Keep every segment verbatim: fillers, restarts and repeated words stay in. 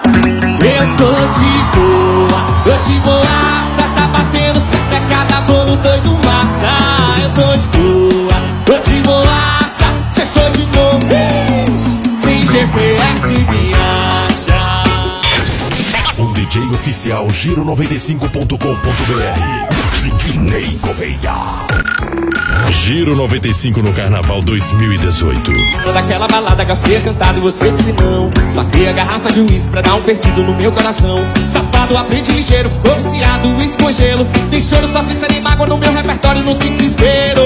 Eu tô de boa, tô de boaça. Tá batendo certo, é cada bolo doido massa. Eu tô de boa, tô de boaça. Sextou de novo, nem G P S me acha. Um D J oficial Giro noventa e cinco ponto com ponto B R. Dinei Correia. Giro noventa e cinco no Carnaval dois mil e dezoito. Daquela balada gastei a cantada e você disse não. Saquei a garrafa de uísque pra dar um perdido no meu coração. Safado, aprende ligeiro, ficou viciado, uísque com gelo. Tem choro, sofrência nem mágoa no meu repertório, não tem desespero.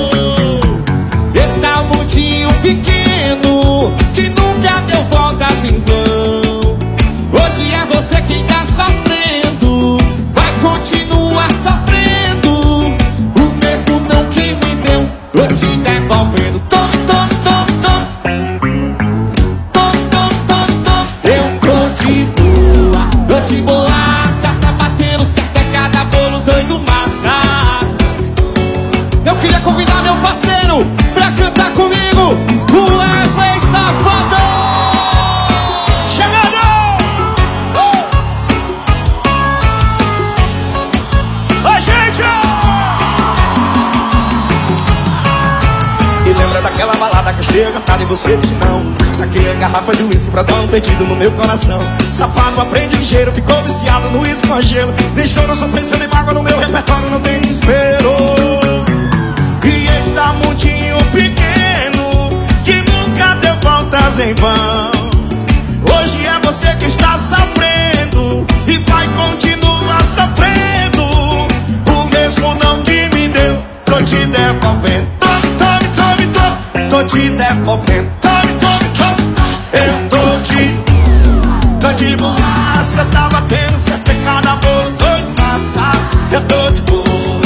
Eita, um mundinho pequeno que nunca deu voltas em vão. Hoje é você quem tá sofrendo, vai continuar sofrendo. O mesmo não que me deu, tô te devolvendo. Tome, tome, tome, tome. Tome, tome, tome, tome. Eu tô de boa, tô de boaça. Tá batendo certo, é cada bolo doido massa. Eu queria convidar meu parceiro pra cantar comigo, o Wesley Safadão. Chegando! Uh! Oi, gente! E lembra daquela balada que eu esteja cantada e você disse não. Saquei a garrafa de uísque pra dar um perdido no meu coração. Safado, aprende ligeiro, ficou viciado no uísque com gelo. Deixou não sofrência nem mágoa no meu repertório, não tem desespero. E ele tá mundinho pequeno que nunca deu voltas em vão. Hoje é você que está sofrendo e vai continuar sofrendo. O mesmo não que me deu, tô te devolvendo. Tome, tome, tome, tome. Tô te devolvendo. Tome, tome, tome. Eu tô de, tô de boaça. Tá batendo certo, é cada bolo doido massa. Eu tô de boa.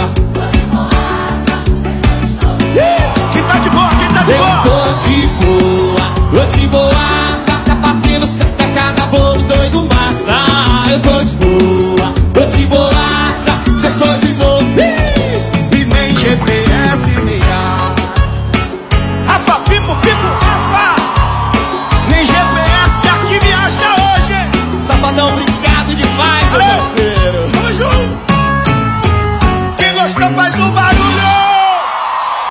Quem tá de boa, quem tá de boa? Eu tô de boa, tô de boaça. Tá batendo certo, é cada bolo doido massa. Eu tô de boa, tô de boaça. Sextou de novo, e nem G P S me acha. Rafa, pipo, pipo, Rafa. Nem G P S aqui me acha hoje. Safadão, obrigado demais, meu parceiro. Tamo junto. Quem gostou faz um